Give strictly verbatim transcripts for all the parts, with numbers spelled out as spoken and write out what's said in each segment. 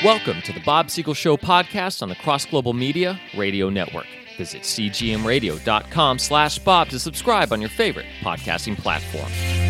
Welcome to the Bob Siegel Show podcast on the Cross Global Media Radio Network. Visit cgmradio.com slash Bob to subscribe on your favorite podcasting platform.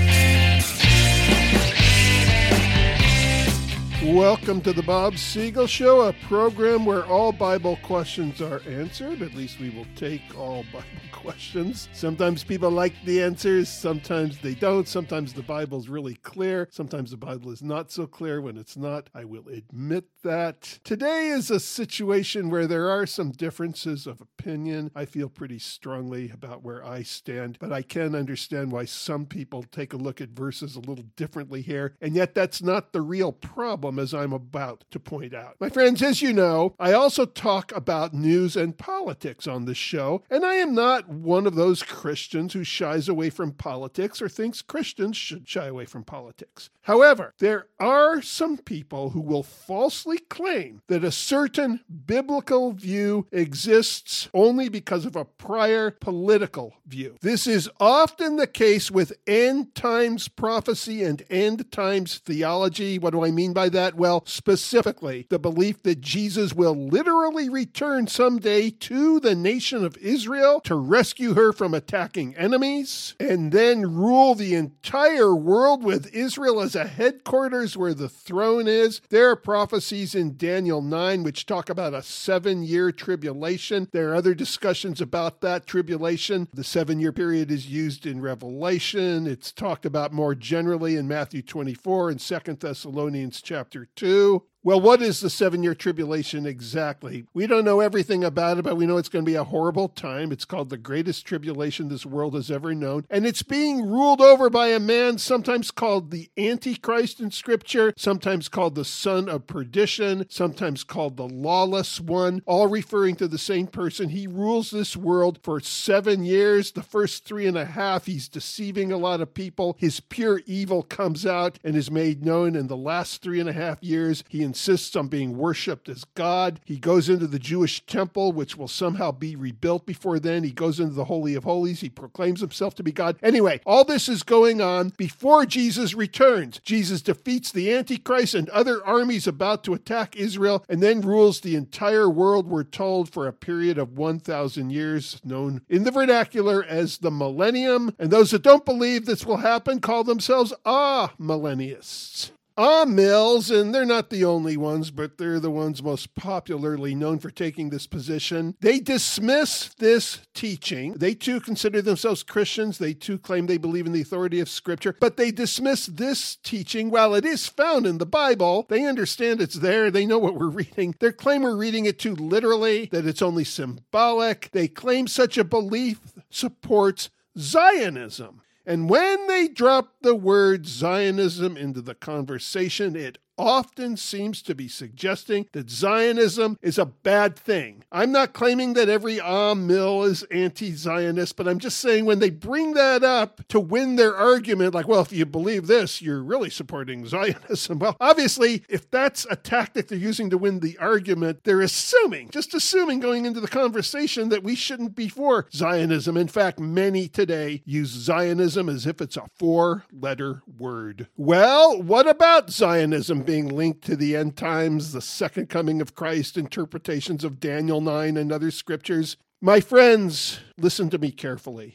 Welcome to the Bob Siegel Show, a program where all Bible questions are answered. At least we will take all Bible questions. Sometimes people like the answers, sometimes they don't. Sometimes the Bible's really clear. Sometimes the Bible is not so clear. When it's not, I will admit that. Today is a situation where there are some differences of opinion. I feel pretty strongly about where I stand, but I can understand why some people take a look at verses a little differently here, and yet that's not the real problem, as I'm about to point out. My friends, as you know, I also talk about news and politics on this show, and I am not one of those Christians who shies away from politics or thinks Christians should shy away from politics. However, there are some people who will falsely claim that a certain biblical view exists only because of a prior political view. This is often the case with end times prophecy and end times theology. What do I mean by that? Well, specifically, the belief that Jesus will literally return someday to the nation of Israel to rescue her from attacking enemies, and then rule the entire world with Israel as a headquarters where the throne is. There are prophecies in Daniel nine which talk about a seven-year tribulation. There are other discussions about that tribulation. The seven-year period is used in Revelation. It's talked about more generally in Matthew twenty-four and Second Thessalonians chapter two. Well, what is the seven-year tribulation exactly? We don't know everything about it, but we know it's going to be a horrible time. It's called the greatest tribulation this world has ever known, and it's being ruled over by a man sometimes called the Antichrist in Scripture, sometimes called the son of perdition, sometimes called the lawless one, all referring to the same person. He rules this world for seven years. The first three and a half, he's deceiving a lot of people. His pure evil comes out and is made known. In the last three and a half years, he insists on being worshipped as God. He goes into the Jewish temple, which will somehow be rebuilt before then. He goes into the Holy of Holies. He proclaims himself to be God. Anyway, all this is going on before Jesus returns. Jesus defeats the Antichrist and other armies about to attack Israel, and then rules the entire world, we're told, for a period of one thousand years, known in the vernacular as the millennium. And those that don't believe this will happen call themselves ah-millennialists. Ah-mills, and they're not the only ones, but they're the ones most popularly known for taking this position. They dismiss this teaching. They too consider themselves Christians. They too claim they believe in the authority of Scripture, but they dismiss this teaching. While it is found in the Bible, they understand it's there. They know what we're reading. They claim we're reading it too literally, that it's only symbolic. They claim such a belief supports Zionism. And when they drop the word Zionism into the conversation, it often seems to be suggesting that Zionism is a bad thing. I'm not claiming that every ah-mill is anti-Zionist, but I'm just saying when they bring that up to win their argument, like, well, if you believe this, you're really supporting Zionism. Well, obviously, if that's a tactic they're using to win the argument, they're assuming, just assuming going into the conversation that we shouldn't be for Zionism. In fact, many today use Zionism as if it's a four-letter word. Well, what about Zionism being linked to the end times, the second coming of Christ, interpretations of Daniel nine and other scriptures? My friends, listen to me carefully.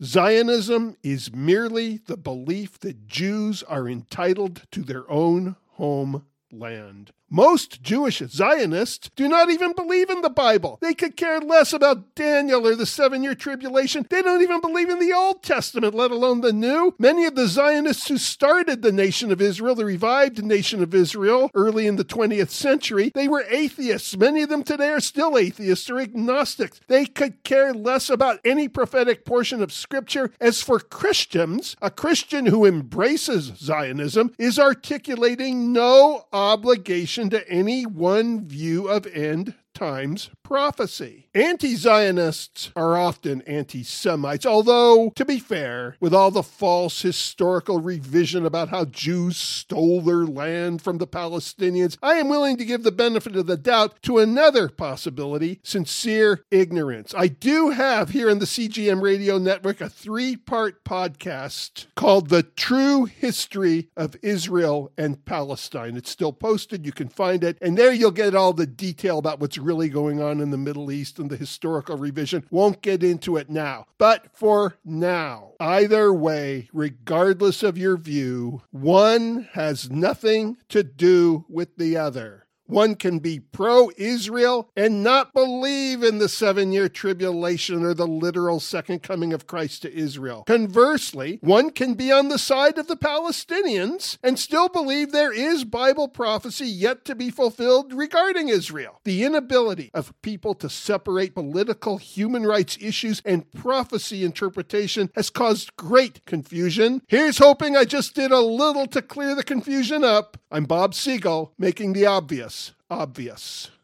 Zionism is merely the belief that Jews are entitled to their own homeland. Most Jewish Zionists do not even believe in the Bible. They could care less about Daniel or the seven-year tribulation. They don't even believe in the Old Testament, let alone the New. Many of the Zionists who started the nation of Israel, the revived nation of Israel, early in the twentieth century, they were atheists. Many of them today are still atheists or agnostics. They could care less about any prophetic portion of Scripture. As for Christians, a Christian who embraces Zionism is articulating no obligation to any one view of end times prophecy. Anti-Zionists are often anti-Semites, although, to be fair, with all the false historical revision about how Jews stole their land from the Palestinians, I am willing to give the benefit of the doubt to another possibility: sincere ignorance. I do have here in the C G M Radio Network a three-part podcast called The True History of Israel and Palestine. It's still posted. You can find it. And there you'll get all the detail about what's really going on in the Middle East and the historical revision. Won't get into it now. But for now, either way, regardless of your view, one has nothing to do with the other. One can be pro-Israel and not believe in the seven-year tribulation or the literal second coming of Christ to Israel. Conversely, one can be on the side of the Palestinians and still believe there is Bible prophecy yet to be fulfilled regarding Israel. The inability of people to separate political human rights issues and prophecy interpretation has caused great confusion. Here's hoping I just did a little to clear the confusion up. I'm Bob Siegel, making the obvious obvious.